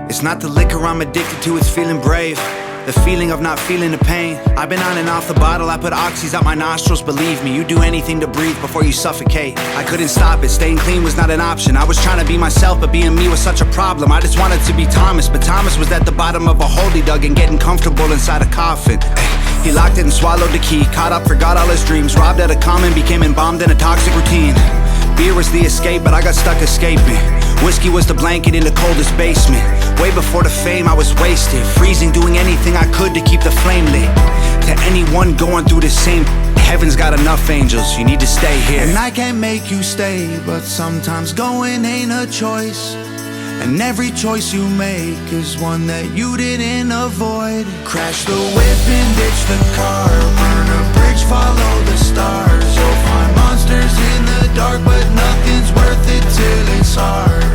It's not the liquor I'm addicted to, it's feeling brave. The feeling of not feeling the pain. I've been on and off the bottle, I put oxys out my nostrils. Believe me, you do anything to breathe before you suffocate. I couldn't stop it, staying clean was not an option. I was trying to be myself, but being me was such a problem. I just wanted to be Thomas, but Thomas was at the bottom of a hole he dug and getting comfortable inside a coffin. He locked it and swallowed the key, caught up, forgot all his dreams, robbed at a common, became embalmed in a toxic routine. Beer was the escape, but I got stuck escaping. Whiskey was the blanket in the coldest basement. Way before the fame, I was wasted, freezing, doing anything I could to keep the flame lit. To anyone going through the same, heaven's got enough angels, you need to stay here. And I can't make you stay, but sometimes going ain't a choice. And every choice you make is one that you didn't avoid. Crash the whip and ditch the car, burn a bridge, follow the stars. You'll find monsters in the dark, but nothing's worth it till it's hard.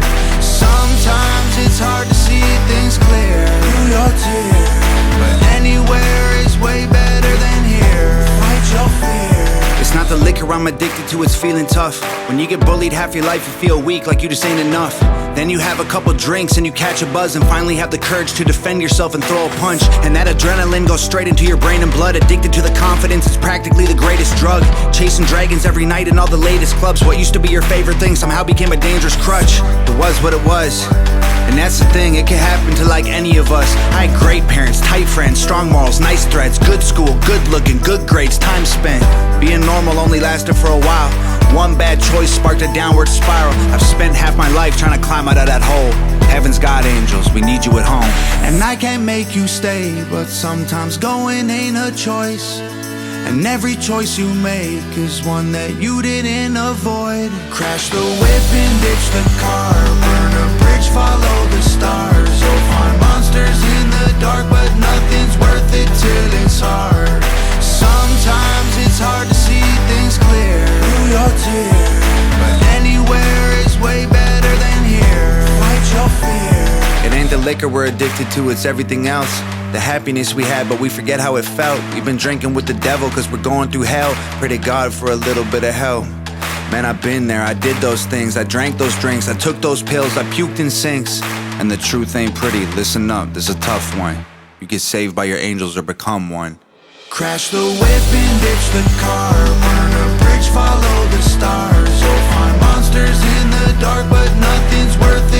Sometimes it's hard to see things clear through your tears, but anywhere is way better than here. Fight your fear. It's not the liquor I'm addicted to, it's feeling tough. When you get bullied half your life, you feel weak, like you just ain't enough. Then you have a couple drinks and you catch a buzz and finally have the courage to defend yourself and throw a punch. And that adrenaline goes straight into your brain and blood. Addicted to the confidence, it's practically the greatest drug. Chasing dragons every night in all the latest clubs. What used to be your favorite thing somehow became a dangerous crutch. It was what it was. And that's the thing, it can happen to like any of us. I had great parents, tight friends, strong morals, nice threads, good school, good looking, good grades, time spent. Being normal only lasted for a while. One bad choice sparked a downward spiral. I've spent half my life trying to climb out of that hole. Heaven's got angels, we need you at home. And I can't make you stay, but sometimes going ain't a choice. And every choice you make is one that you didn't avoid. Crash the whip and ditch the car, burn a bridge, follow the stars. You'll find monsters in the dark, but nothing's worth it till it's hard. Sometimes it's hard to see things clear through your tears, but anywhere is way better than here. Fight your fear. It ain't the liquor we're addicted to, it's everything else. The happiness we had, but we forget how it felt. We've been drinking with the devil cause we're going through hell. Pray to God for a little bit of help. Man, I've been there, I did those things, I drank those drinks, I took those pills, I puked in sinks. And the truth ain't pretty, listen up, this is a tough one. You get saved by your angels or become one. Crash the whip and ditch the car, burn a bridge, follow the stars. You'll find monsters in the dark, but nothing's worth it